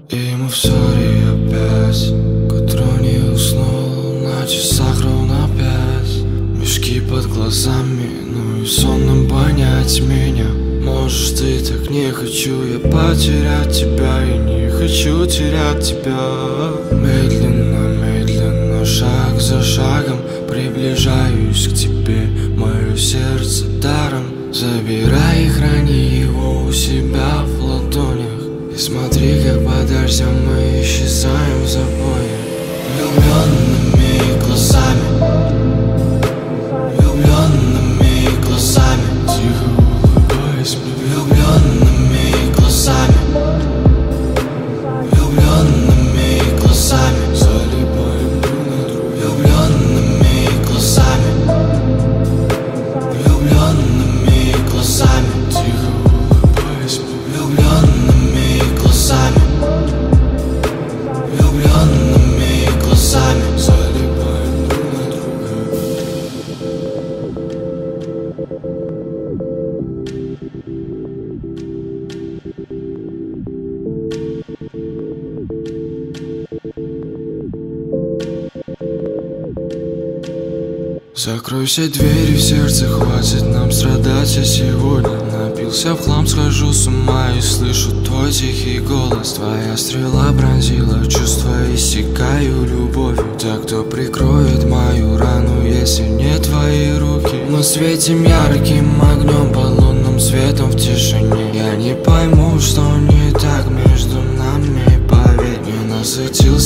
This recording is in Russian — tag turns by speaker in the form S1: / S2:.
S1: И мы в ссоре опять. К утру не уснул, на часах ровно 5. Мешки под глазами, ну и сонным понять меня. Можешь ты так, не хочу я потерять тебя. И не хочу терять тебя. Медленно, медленно, шаг за шагом приближаюсь к тебе. Мое сердце даром забирай и храни его у себя в ладонях. И смотри, как под дождем мы исчезаем в забое. Влюбленными глазами, влюбленными глазами, тихо улыбаясь мне. Влюбленными глазами, влюбленными глазами, залипаем друг на друга. Влюбленными глазами, влюбленными глазами, тихо улыбаясь мне. Влюбленными глазами, влюбленными глазами, залипаем друг на друга. Закрой все двери в сердце, хватит нам страдать, а сегодня напился в хлам, схожу с ума и слышу твой тихий голос. Твоя стрела пронзила чувства, иссякаю любовью. Так кто прикроет мою рану, если не твои руки? Мы светим ярким огнем под лунным светом в тишине. Я не пойму, что не так между нами, поверь. Не насытился